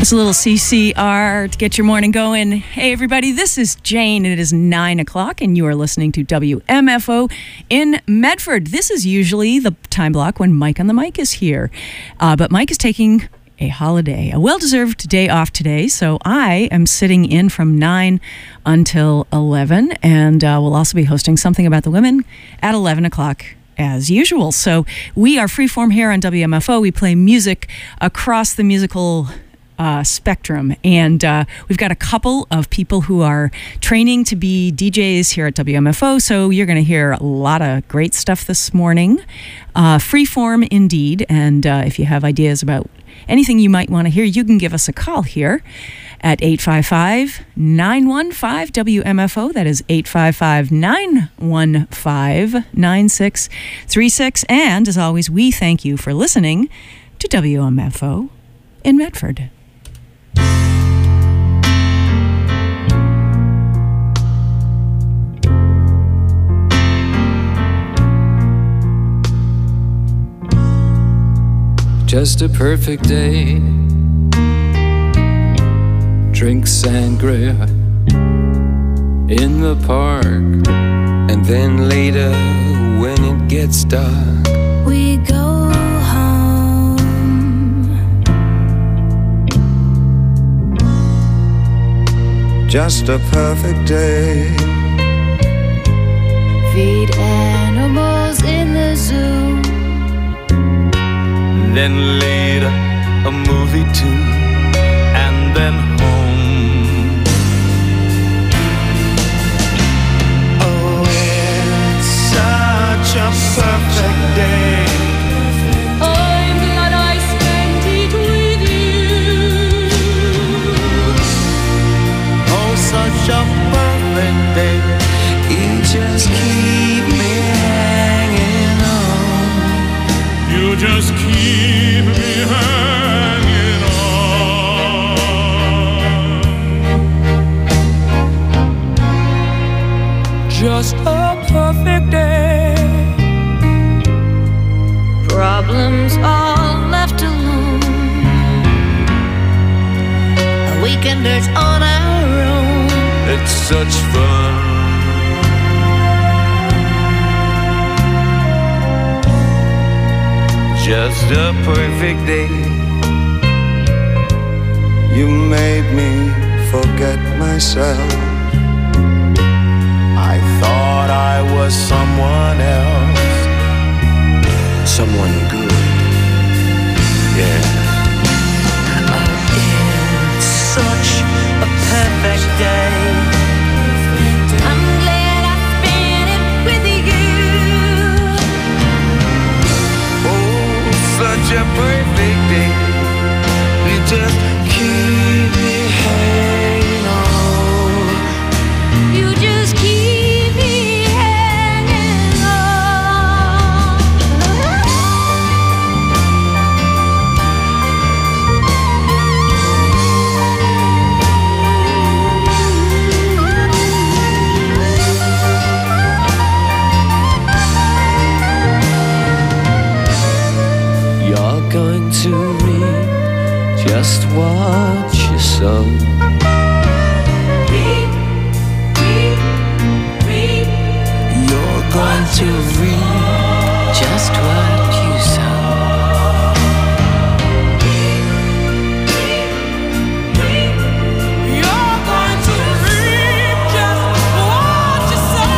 That's a little CCR to get your morning going. Hey, everybody, this is Jane, and it is 9 o'clock, and you are listening to WMFO in Medford. This is usually the time block when Mike on the mic is here, but Mike is taking a holiday, a well-deserved day off today, so I am sitting in from 9 until 11, and we'll also be hosting Something About the Women at 11 o'clock as usual. So we are freeform here on WMFO. We play music across the musical spectrum, and we've got a couple of people who are training to be DJs here at WMFO, so you're going to hear a lot of great stuff this morning. Freeform indeed, and if you have ideas about anything you might want to hear, you can give us a call here at 855-915-WMFO. That is 855-915-9636. And as always, we thank you for listening to WMFO in Medford. Just a perfect day. Drink sangria in the park. And then later when it gets dark, we go home. Just a perfect day. Feed animals in the zoo. Then later a movie too, and then home. Oh, it's such a perfect day. I'm glad I spent it with you. Oh, such a perfect day. you just keep me hanging on. You just keep me hanging on. Just a perfect day. Problems all left alone. A weekenders on our own. It's such fun. Just a perfect day. You made me forget myself. I thought I was someone else. Someone good. Yeah. It's such a perfect day. I'm glad I spent it with you. Oh, such a perfect day. You just keep me hanging on. You just keep me hanging on. You're going to reap just what you sow. You're going to reap just what you sow. You're going to reap just what you sow,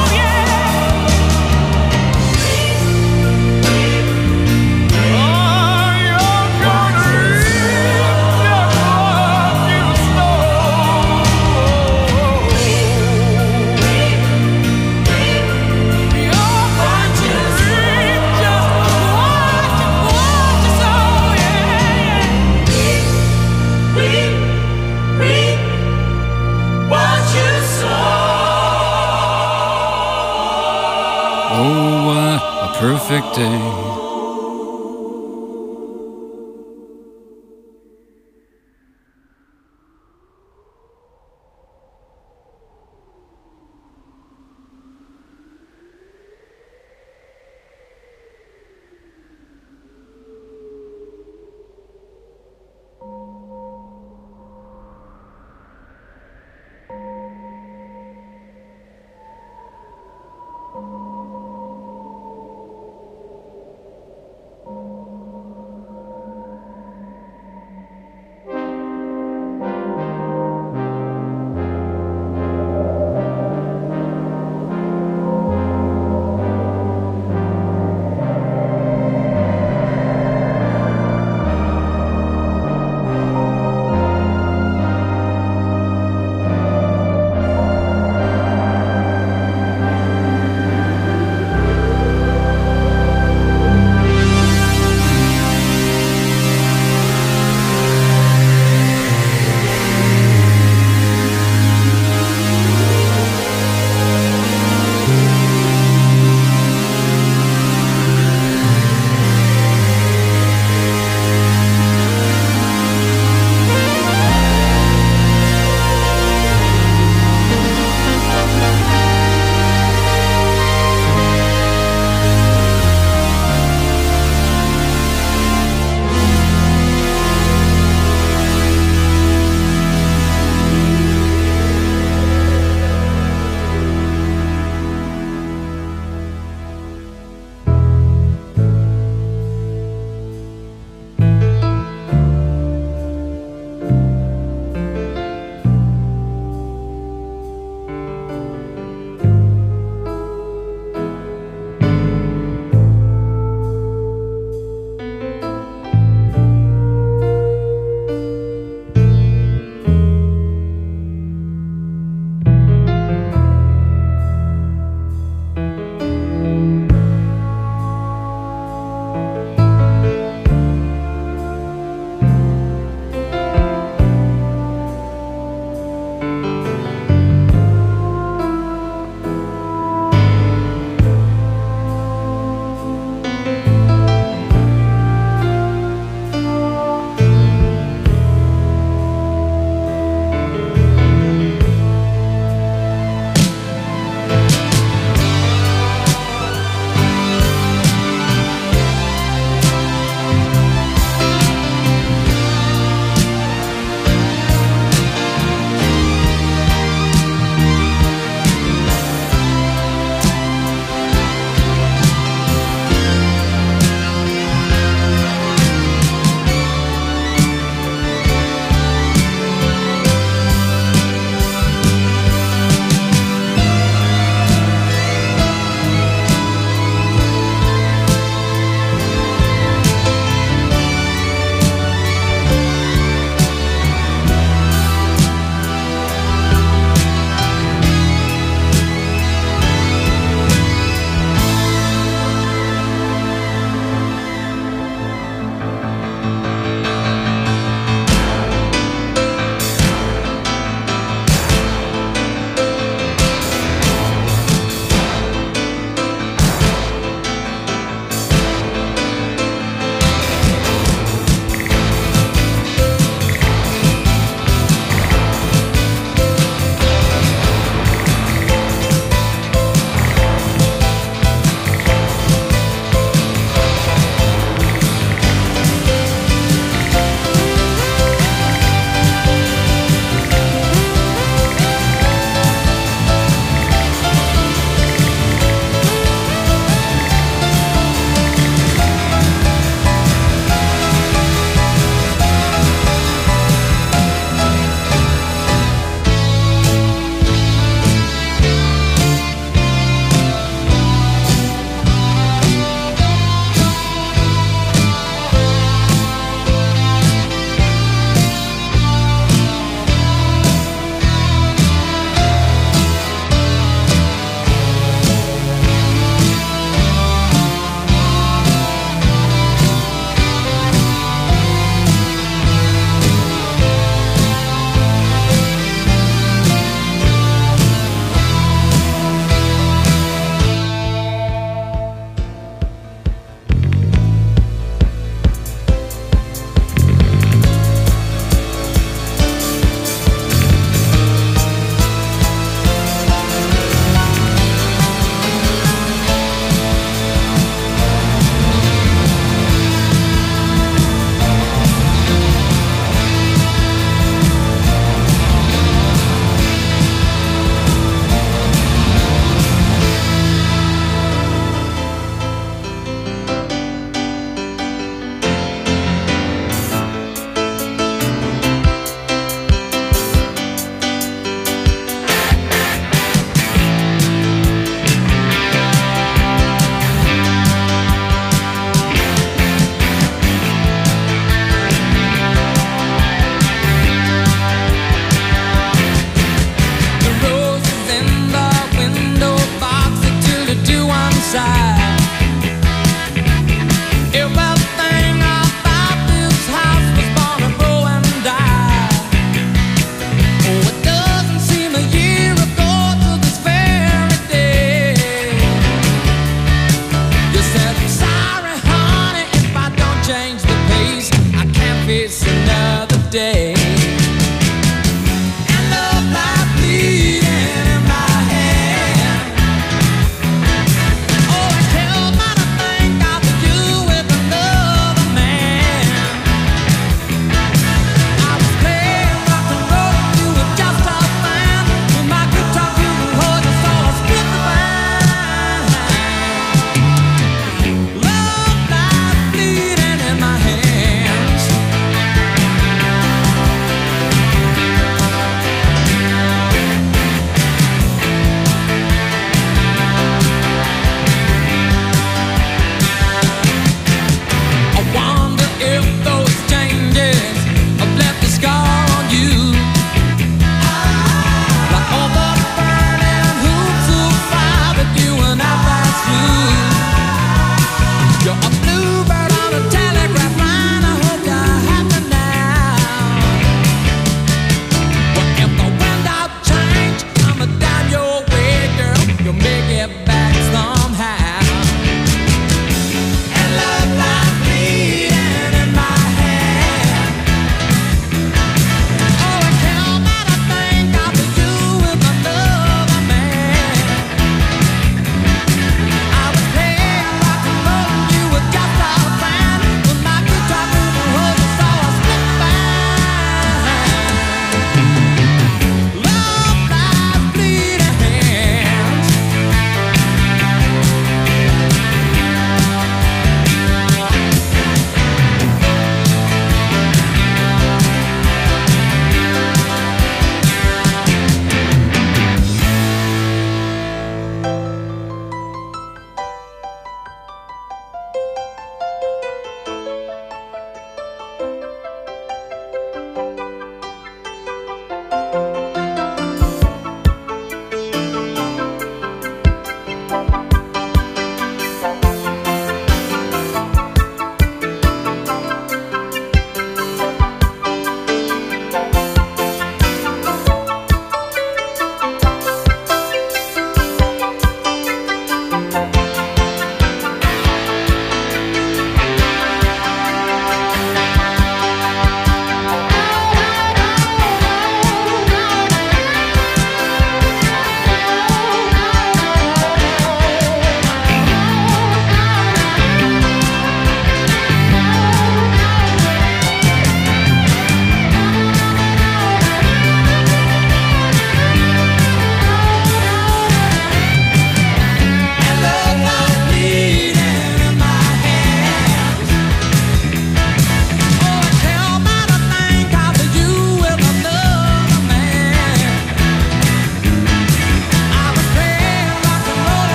Oh, what a perfect day.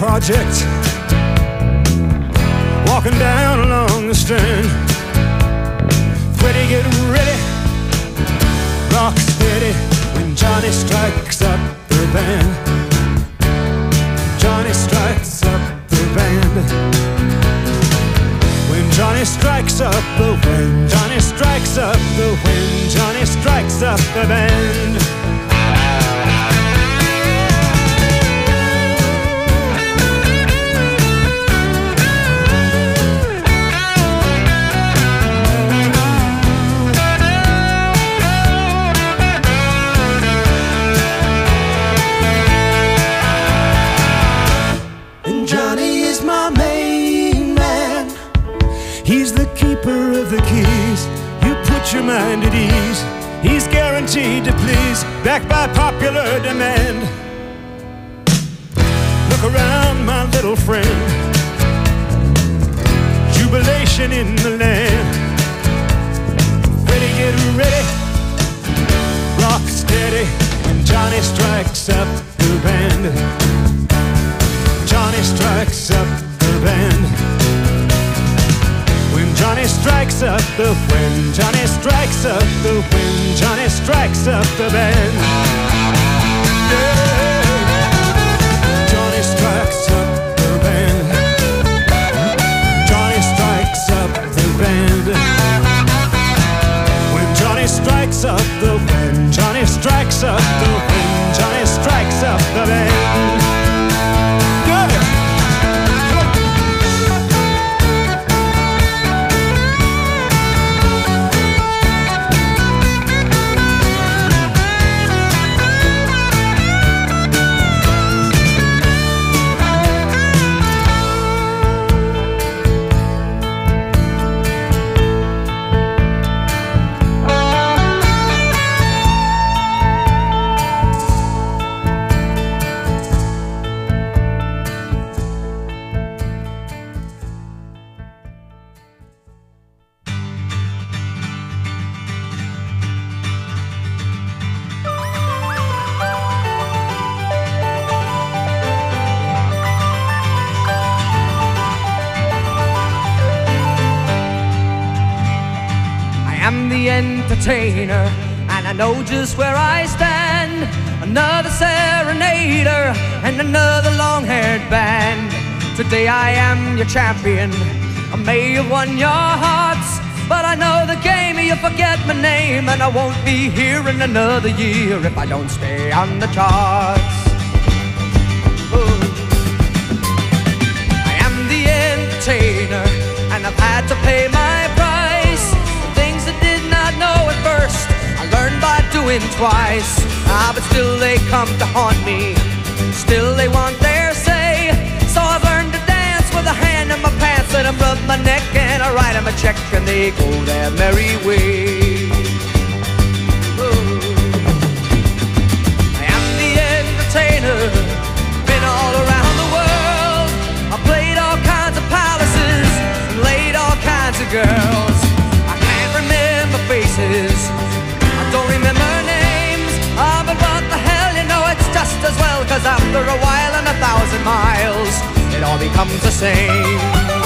project, walking down along the Strand. Freddie, get ready, rock steady when Johnny strikes up the band. Johnny strikes up the band. When Johnny strikes up the wind, Johnny strikes up the wind, Johnny strikes up the band. And Johnny is my main man. He's the keeper of the keys. You put your mind at ease. He's guaranteed to please, backed by popular demand. Look around, my little friend. Jubilation in the land. Ready, get ready. Rock steady when Johnny strikes up the band. Johnny strikes up the band. When Johnny strikes up the wind, Johnny strikes up the wind, Johnny strikes up the band. Yeah. Johnny strikes up the band. Johnny strikes up the band. When Johnny strikes up the wind, Johnny strikes up the wind, Johnny strikes up the band. Entertainer, and I know just where I stand. Another serenader and another long-haired band. Today I am your champion. I may have won your hearts, but I know the game. You forget my name, and I won't be here in another year if I don't stay on the charts. Ooh. I am the entertainer, and I've had to pay my price. Things I did not know at first, I learned by doing twice. But still they come to haunt me, still they want their say. So I've learned to dance with a hand in my pants, and I rub my neck and I write them a check, and they go their merry way. Ooh. I am the entertainer, been all around the world. I played all kinds of palaces and laid all kinds of girls. I can't remember faces, I don't remember names. But what the hell, you know it's just as well, 'cause after a while and 1,000 miles, it all becomes the same.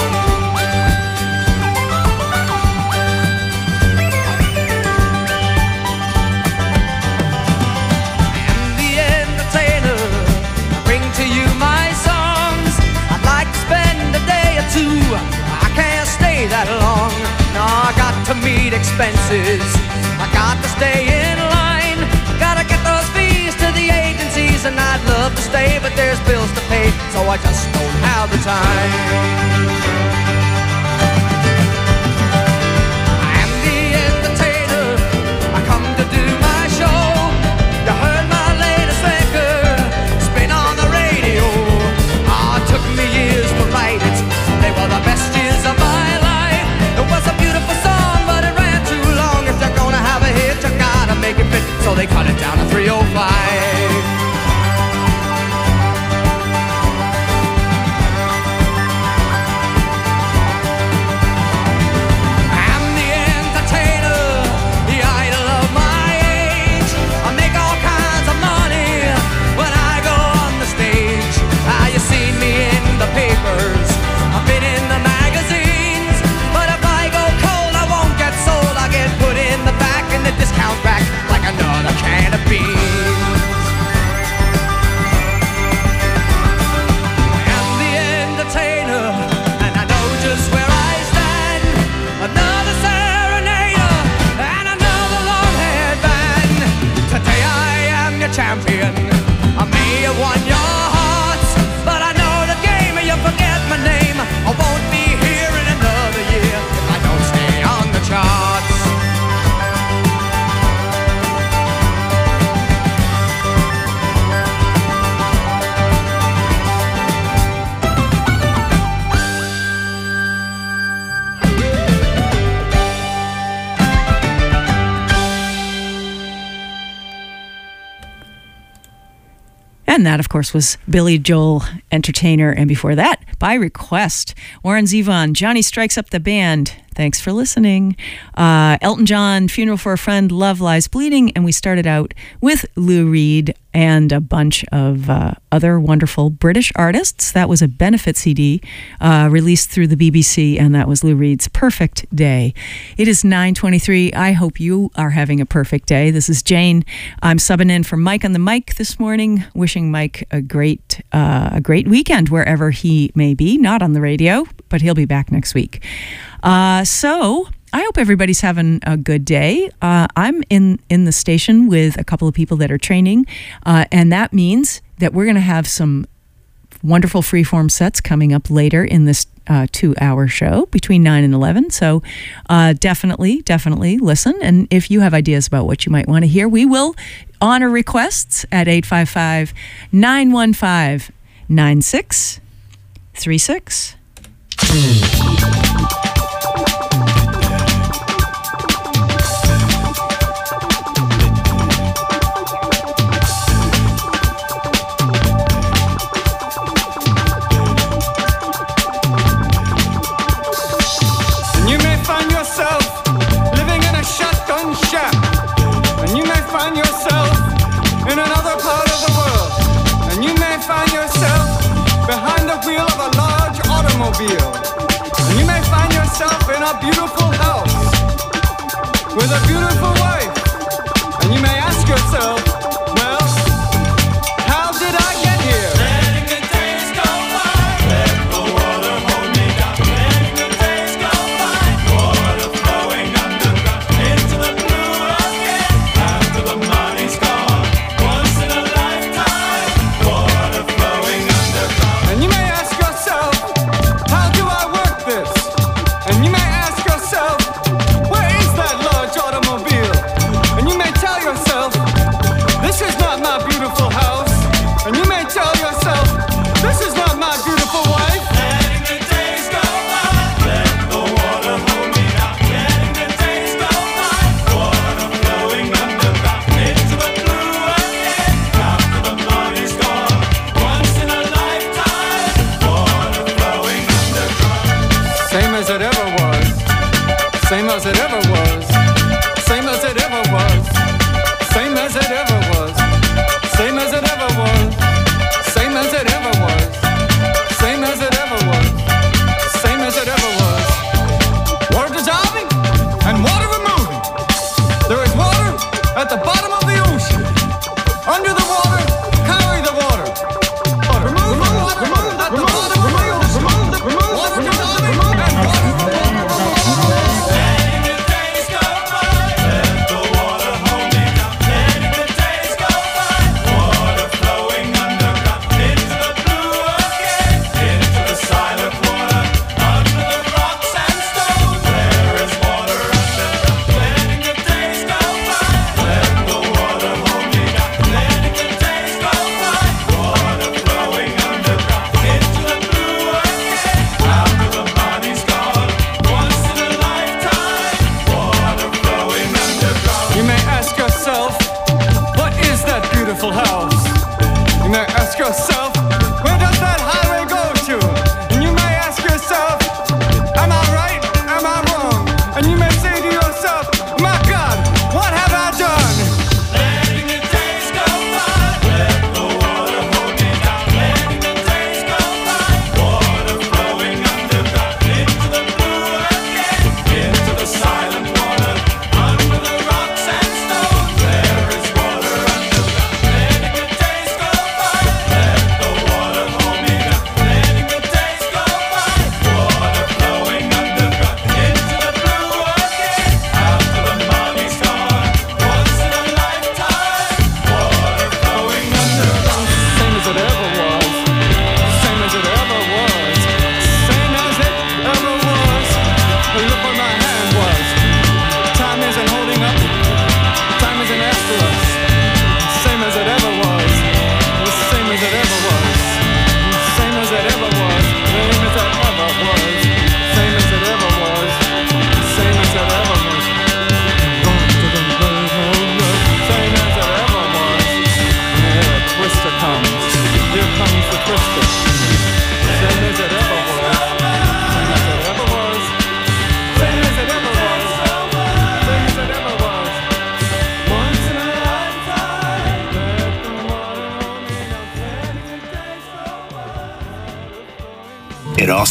I am the entertainer, I bring to you my songs. I'd like to spend a day or two, I can't stay that long. No, I got to meet expenses, I got to stay in line, gotta get those fees to the agencies, and I'd love to stay, but there's bills to pay, so I just don't have the time. I am the entertainer, I come to do my show. You heard my latest record, spin on the radio. It took me years to write it, they were the best years of my life. It was a beautiful song, but it ran too long. If you're gonna have a hit, you gotta make it fit, so they cut it down to 305. I'm the entertainer, the idol of my age. I make all kinds of money when I go on the stage. You seen me in And that, of course, was Billy Joel Entertainer. And before that, by request, Warren Zevon, Johnny Strikes Up the Band. Thanks for listening. Elton John, Funeral for a Friend, Love Lies Bleeding. And we started out with Lou Reed and a bunch of other wonderful British artists. That was a benefit CD released through the BBC, and that was Lou Reed's Perfect Day. It is 9:23. I hope you are having a perfect day. This is Jane. I'm subbing in for Mike on the mic this morning, wishing Mike a great weekend wherever he may be. Not on the radio, but he'll be back next week. So I hope everybody's having a good day. I'm in the station with a couple of people that are training, and that means that we're going to have some wonderful freeform sets coming up later in this 2-hour show between 9 and 11. So definitely listen. And if you have ideas about what you might want to hear, we will honor requests at 855-915-9636. Find yourself in another part of the world, and you may find yourself behind the wheel of a large automobile, and you may find yourself in a beautiful house with a beautiful wife, and you may ask yourself, well, how did I get here? Letting the days go by, let the water hold me down. Letting the days go by, water flowing underground into the blue again. After the money's gone, once in a lifetime, water flowing underground. And you may ask yourself, how do I work this? And you may ask yourself, where is that large automobile? And you may tell yourself, this is not my beautiful house. And you may tell yourself, this is not my beautiful wife. Letting the days go by, let the water hold me down. Letting the days go by, water flowing underground into the blue again. After the money's gone, once in a lifetime, water flowing underground. Same as it ever was. Same as it ever was. Same as it ever was. Same as it ever was. Same as it ever was. Same as it ever was. Same as it ever was. Same as it ever was. Water dissolving and water removing. There is water at the bottom of the ocean. Under the water, carry the water. Remove the water at the bottom of the ocean. Water dissolving and water removing. Letting the days go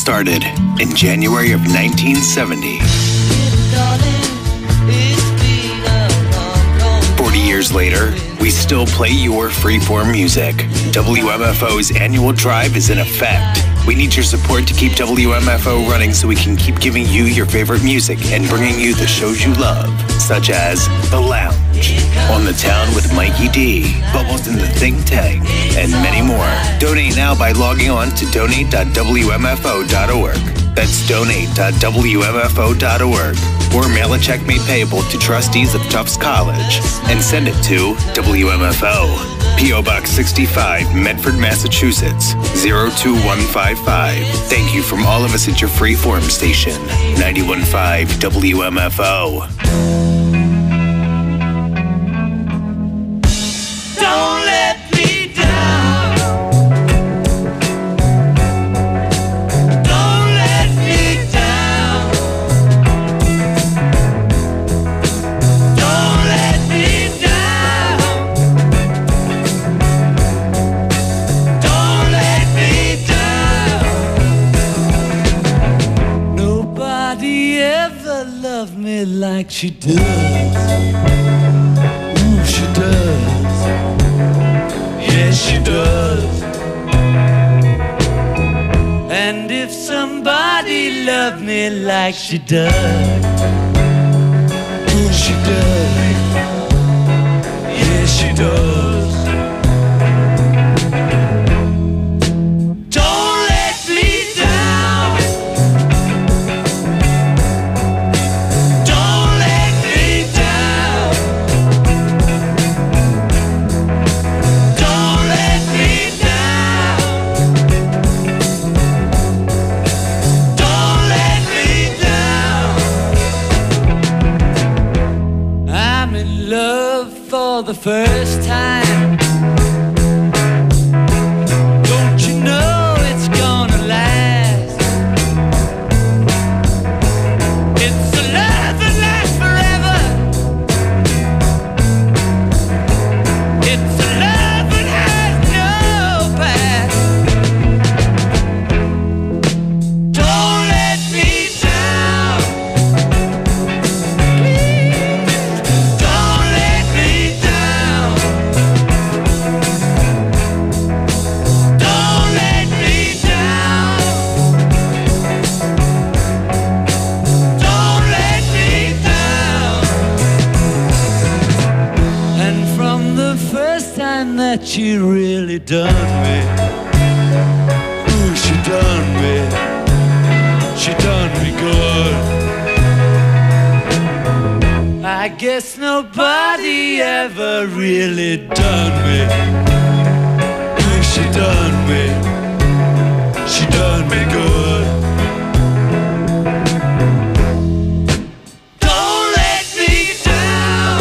started in January of 1970. 40 years later, we still play your freeform music. WMFO's annual drive is in effect. We need your support to keep WMFO running so we can keep giving you your favorite music and bringing you the shows you love, such as The Lounge, On the Town with Mikey D, Bubbles in the Think Tank, and many more. Donate now by logging on to donate.wmfo.org. That's donate.wmfo.org. Or mail a check made payable to trustees of Tufts College and send it to WMFO, P.O. Box 65, Medford, Massachusetts, 02155. Thank you from all of us at your freeform station, 91.5 WMFO. Don't let me down. Don't let me down. Don't let me down. Don't let me down. Nobody ever loved me like she does. Ooh, she does. Yes, she does. And if somebody loved me like she does, ooh, she does. Yes, she does. Don't let me down. Don't let me down. Don't let me down. Don't let me down. I'm in love for the first time. Don't you know it's gonna last? It's a love that lasts forever. It's a love that has no past. Don't let me down. Please, don't let me down. Don't let me down. Don't let me down. And from the first time that she really done me, ooh, she done me. She done me good. I guess nobody ever really done me. Ooh, she done me. She done me good. Don't let me down.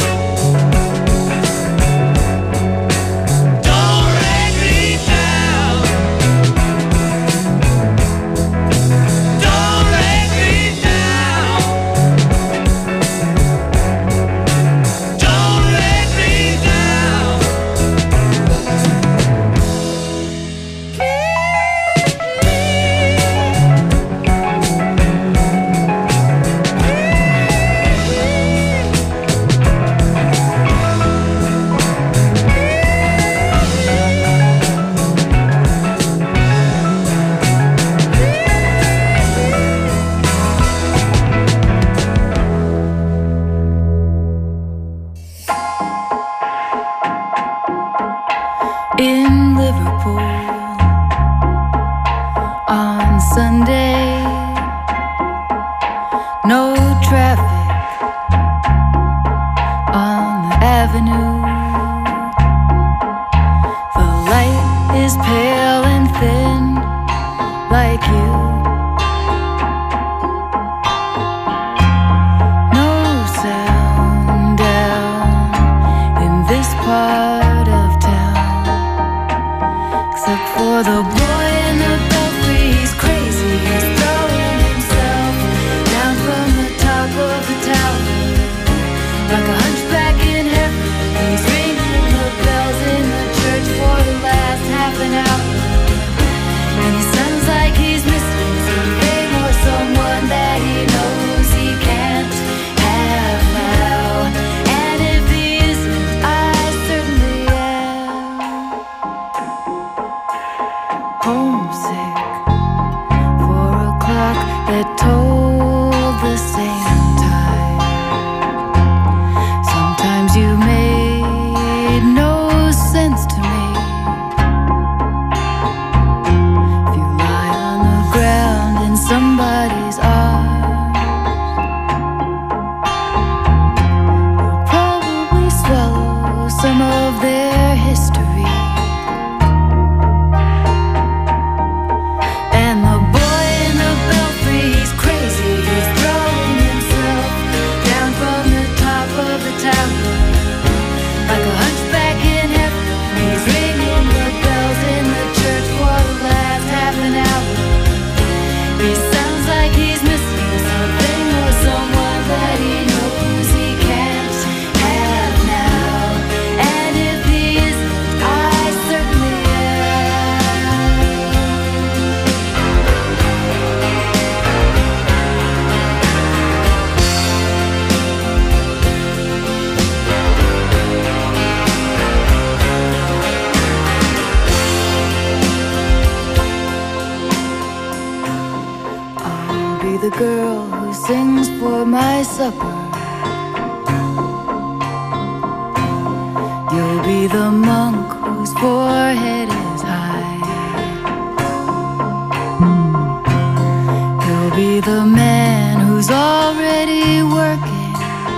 Don't let me down. Don't let me down. Don't let me down. In Liverpool on Sunday, no traffic on the avenue. The light is pale and thin, like you. No sound down in this part of town, except for the boy in the belfry. He's crazy, he's throwing himself down from the top of the tower, like a hunchback in heaven. He's ringing the bells in the church for the last half an hour. my supper. You'll be the monk whose forehead is high. You'll be the man who's already working,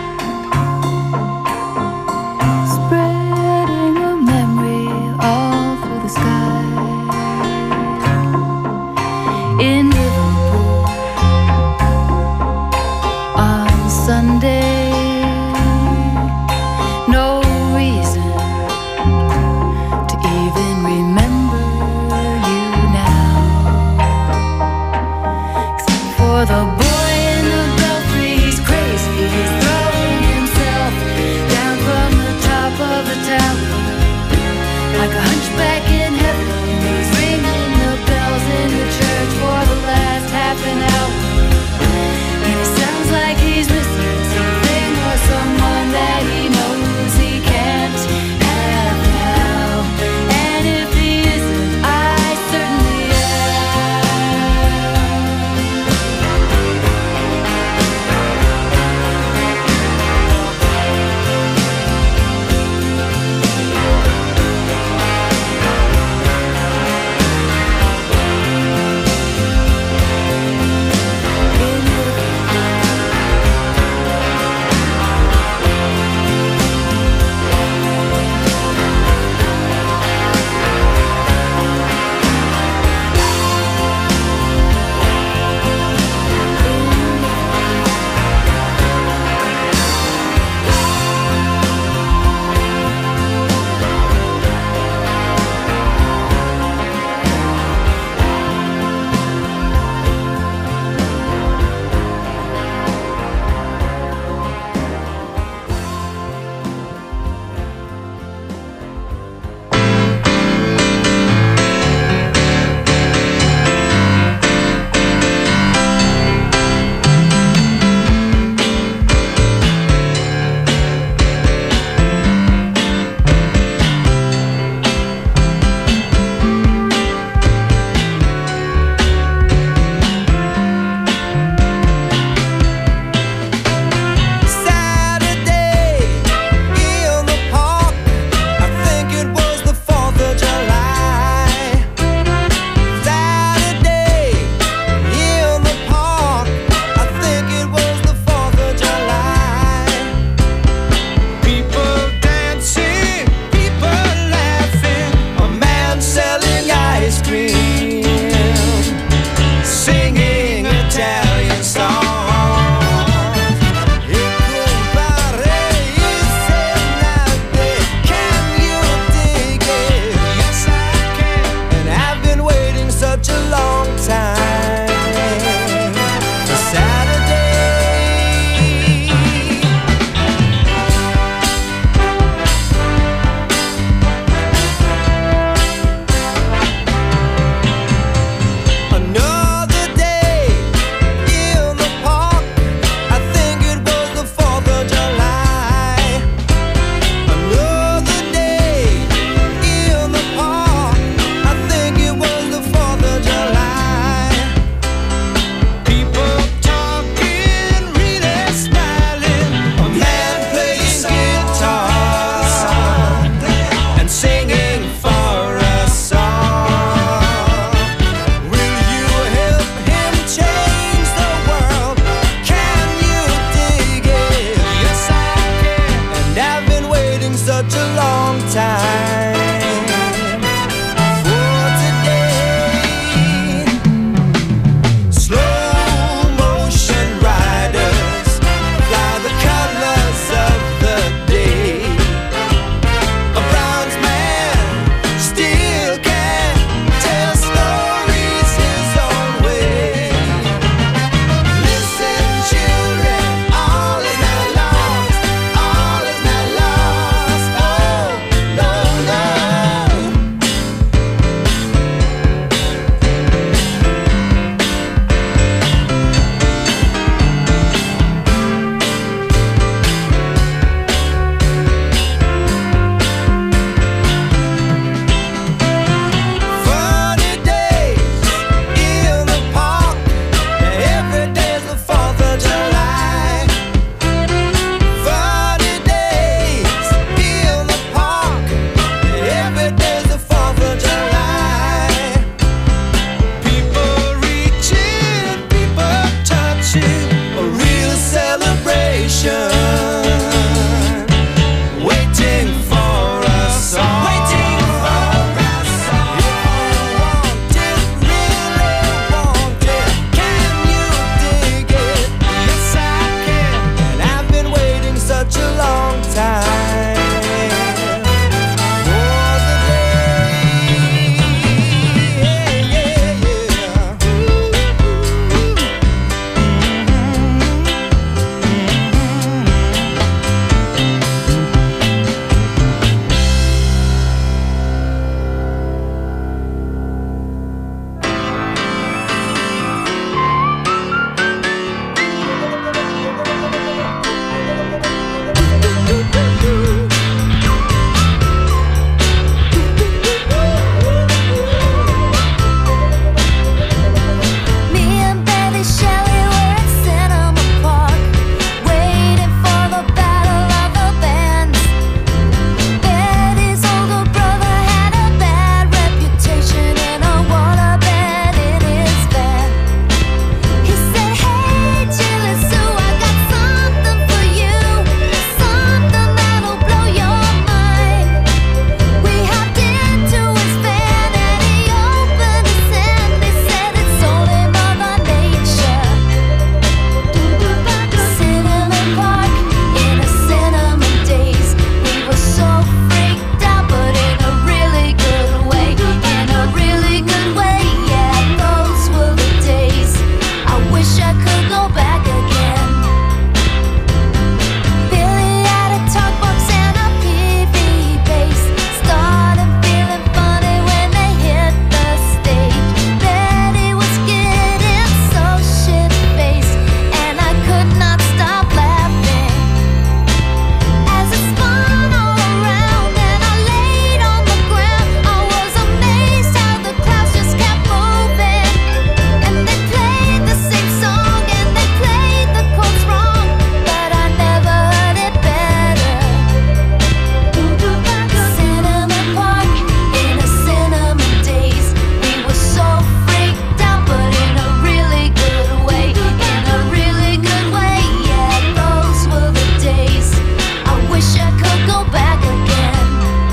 spreading a memory all through the sky. In Liverpool on Sunday, no reason to even nation, waiting for us all. Waiting for us all. If you want it, really want it, can you dig it? Yes, I can. And I've been waiting such a long time for the day. Yeah, yeah, yeah. Me and Betty Shelley were at Cinema Park, waiting for the battle of the bands. Betty's older brother had a bad reputation in a waterbed in his van. He said, "Hey, Chili Sue, I got something for you, something that'll blow your mind." We hopped into his van and he opened his hand. He said, "It's only Mother Nature." Cinema Park in a cinema days. We were so freaked out, but in a really good way. In a really good way, yeah. Those were the days. I wish I could go back again. Billy had a talk box and a PV bass. Started feeling funny when they hit the stage. Betty was getting so shit-faced, and I could not stop laughing. As it spun all around and I laid on the ground, I was amazed how the clouds just kept moving. And they played the same song and they played the chords wrong, but I never heard it better. Cinema Park in a cinema days. We were so freaked out, but in a really good way. In a really good way, yeah. Those were the days. I wish I could go back again.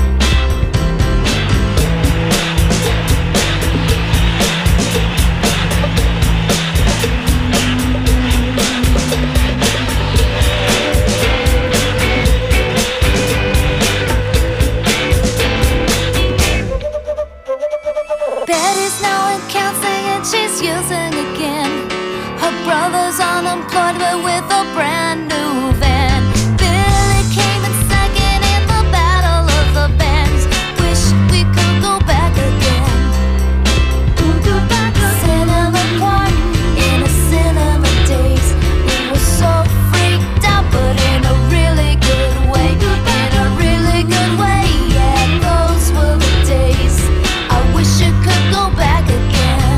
Betty's now in counseling and she's using again. Her brother's unemployed but with a brand new van. Billy came in second in the battle of the bands. Wish we could go back again. Cinema Park in a cinema days. We were so freaked out, but in a really good way. In a really good way, yeah. Those were the days. I wish I could go back again.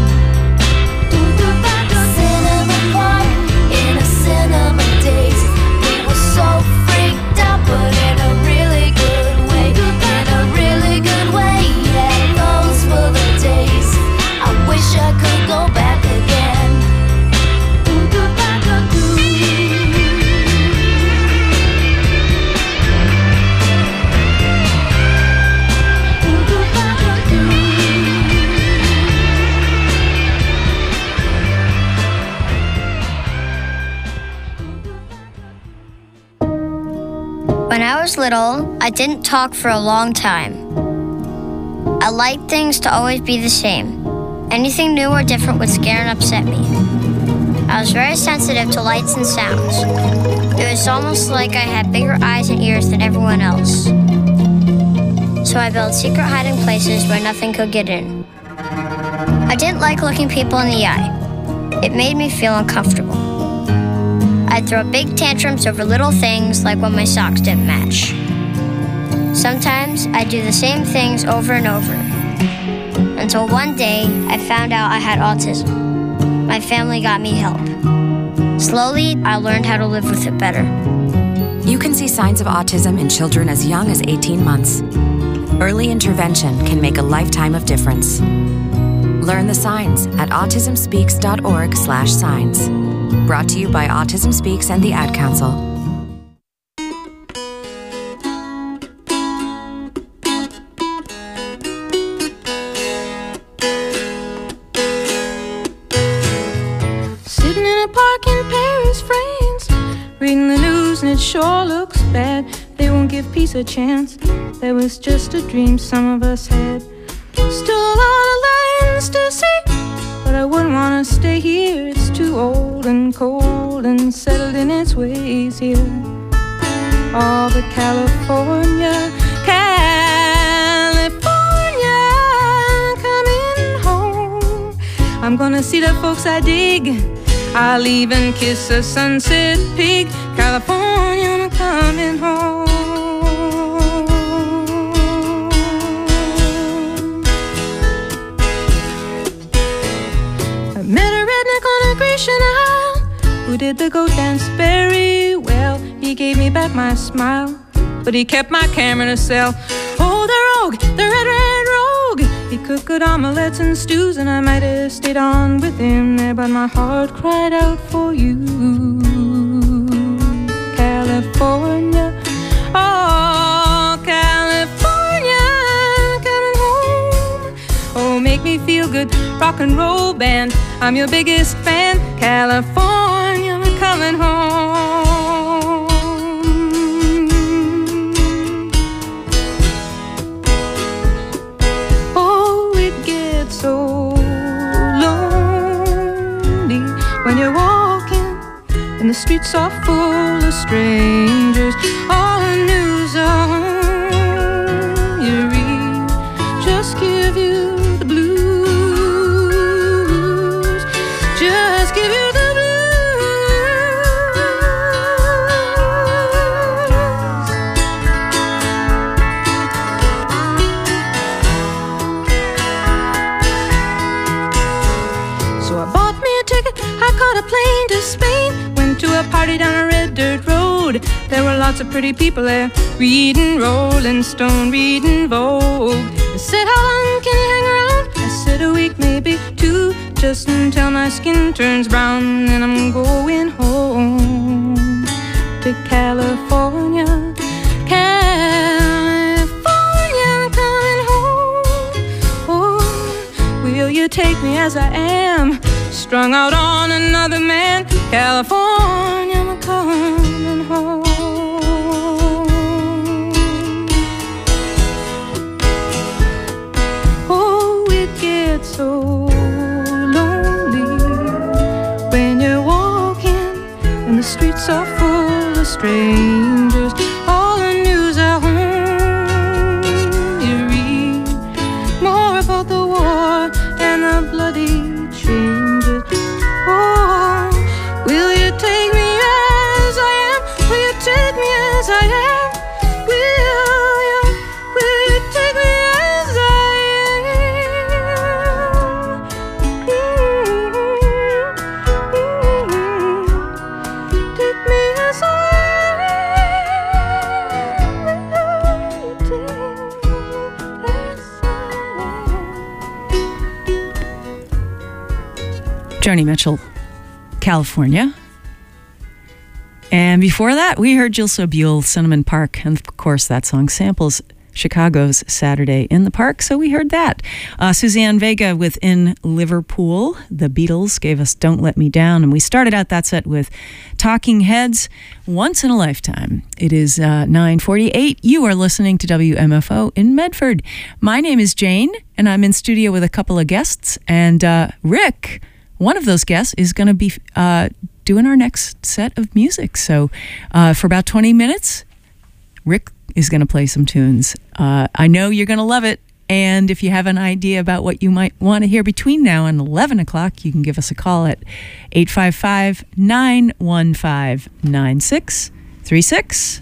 Cinema Park in a cinema days. We were so freaked out, but in a really good way. In a really good way, yeah. Those were the days. I wish I could go back again. When I was little, I didn't talk for a long time. I liked things to always be the same. Anything new or different would scare and upset me. I was very sensitive to lights and sounds. It was almost like I had bigger eyes and ears than everyone else. So I built secret hiding places where nothing could get in. I didn't like looking people in the eye. It made me feel uncomfortable. I'd throw big tantrums over little things, like when my socks didn't match. Sometimes I'd do the same things over and over, until one day I found out I had autism. My family got me help. Slowly, I learned how to live with it better. You can see signs of autism in children as young as 18 months. Early intervention can make a lifetime of difference. Learn the signs at autismspeaks.org/signs. Brought to you by Autism Speaks and the Ad Council. Sitting in a park in Paris, France, reading the news and it sure looks bad. They won't give peace a chance. That was just a dream some of us had. Still a lot of lands to see, but I wouldn't want to stay here. It's too old and cold and settled in its ways here. All but California, California, coming home. I'm gonna see the folks I dig. I'll even kiss a sunset pig. California, I'm coming home. I met a redneck on a Grecian Isle who did the goat dance very well. He gave me back my smile, but he kept my camera in a cell. Oh, the rogue, the red rogue. He cooked good omelets and stews, and I might have stayed on with him there, but my heart cried out for you. California, oh, California, coming home. Oh, make me feel good, rock and roll band. I'm your biggest fan. California, I'm coming home. Oh, it gets so lonely when you're walking and the streets are full of strangers. All the news on you read just give you the blues. Just give you the blues. So I bought me a ticket, I caught a plane to Spain. Went to a party down a red dirt road. There were lots of pretty people there, reading Rolling Stone, reading Vogue. They said, how long can you hang around? I said, a week, maybe two, just until my skin turns brown. Then I'm going home to California. California, I'm coming home. Oh, will you take me as I am, strung out on another man? California, I'm coming home. Oh, it gets so lonely when you're walking and the streets are full of strangers. All the news at home you read more about the war and the bloody changes. Oh, will you take me as I am? Will you take me as I am? Will you take me as I am? Take me as I am. Joni Mitchell, California. And before that, we heard Jill Sobule, Cinnamon Park. And of course, that song samples Chicago's Saturday in the Park, so we heard that. Suzanne Vega with In Liverpool. The Beatles gave us Don't Let Me Down. And we started out that set with Talking Heads, Once in a Lifetime. It is 9:48. You are listening to WMFO in Medford. My name is Jane, and I'm in studio with a couple of guests. And Rick, one of those guests, is going to be doing our next set of music. So for about 20 minutes, Rick is going to play some tunes. I know you're going to love it. And if you have an idea about what you might want to hear between now and 11 o'clock, you can give us a call at 855-915-9636.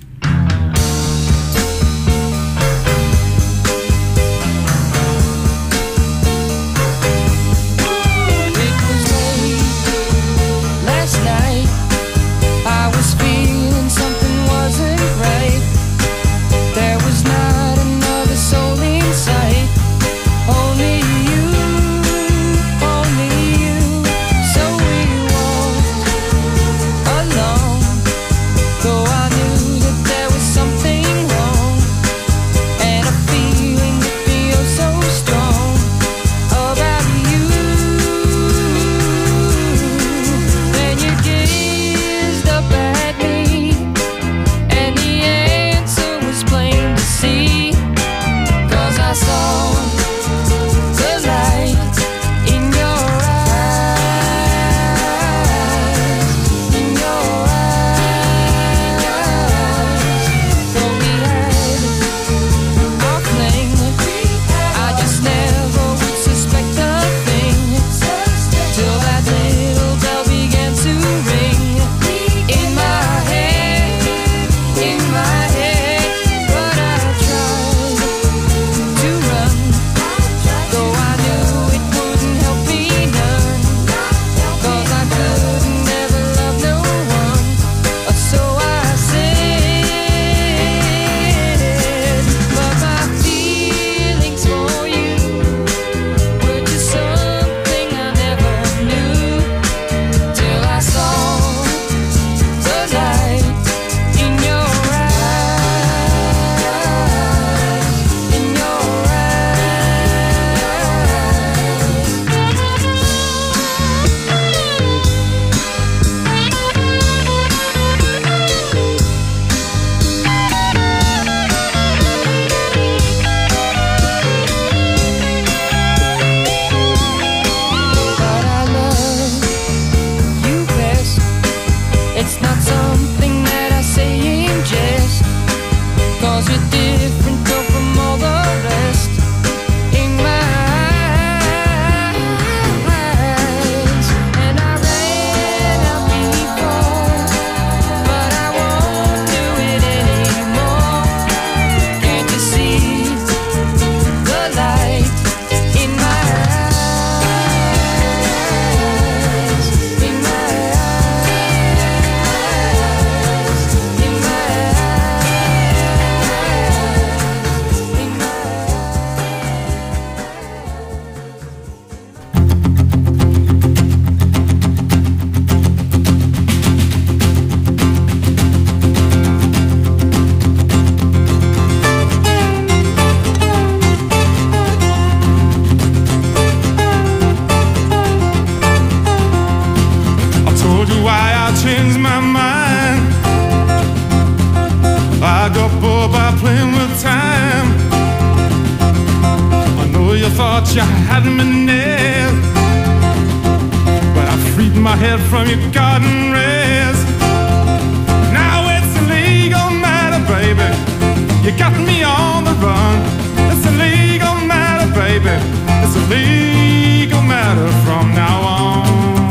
Only you, so we walked thought you had me nailed, but I freed my head from your garden rails. Now it's a legal matter, baby. You got me on the run. It's a legal matter, baby. It's a legal matter from now on.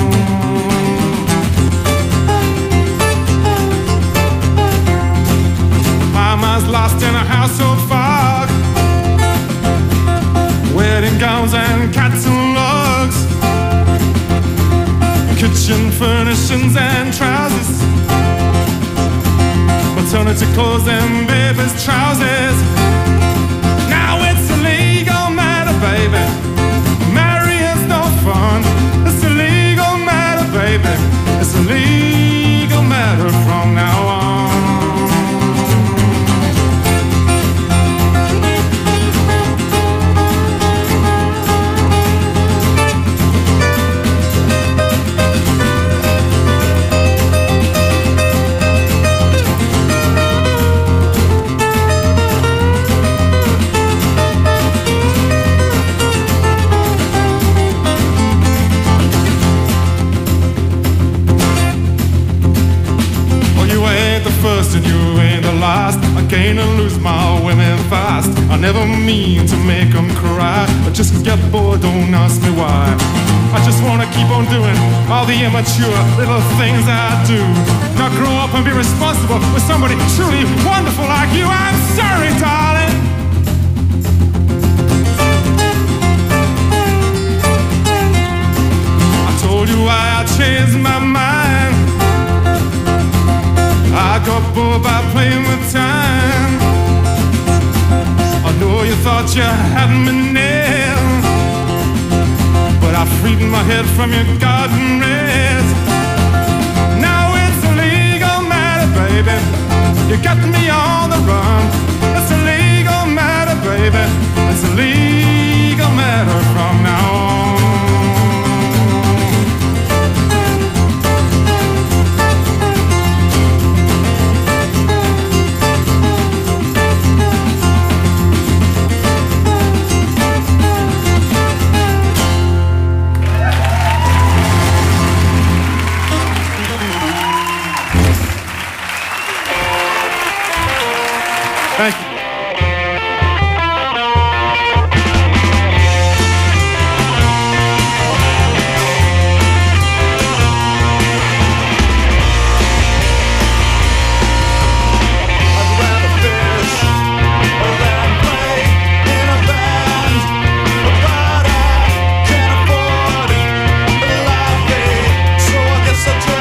Mama's lost in a house of fog, wedding gowns and cats and logs, kitchen furnishings and trousers, maternity clothes and baby's trousers. Now it's a legal matter, baby. Marrying's no fun. It's a legal matter, baby. It's a legal matter from now on. And you ain't the last. I gain and lose my women fast. I never mean to make them cry. I just get bored, don't ask me why. I just wanna keep on doing all the immature little things I do. Not grow up and be responsible for somebody truly wonderful like you. I'm sorry, darling. I told you why I changed my mind. I got bored by playing with time. I know you thought you had me nailed, but I freed my head from your garden rails. Now it's a legal matter, baby. You got me on the run. It's a legal matter, baby. It's a legal matter from now on. Thank you.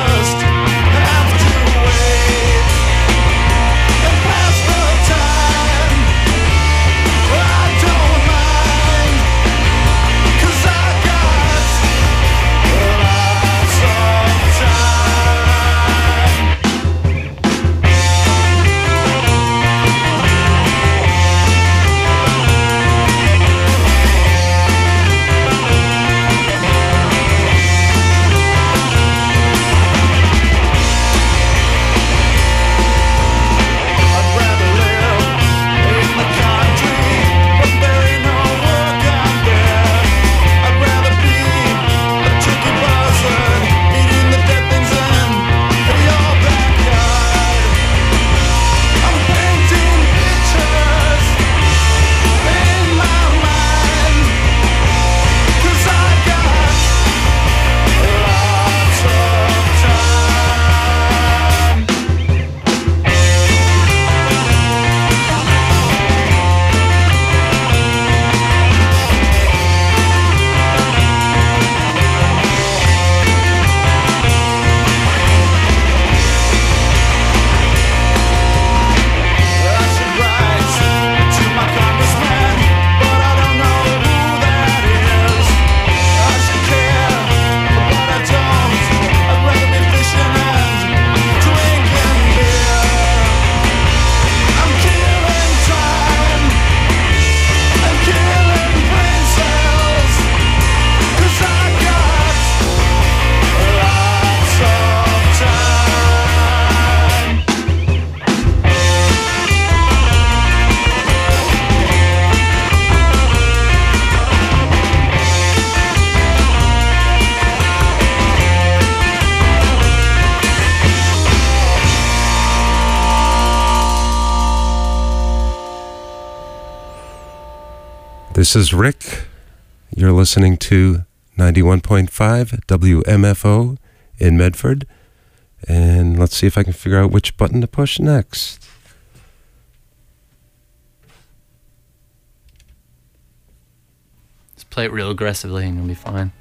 Time This is Rick. You're listening to 91.5 WMFO in Medford. And let's see if I can figure out which button to push next. Just play it real aggressively and you'll be fine.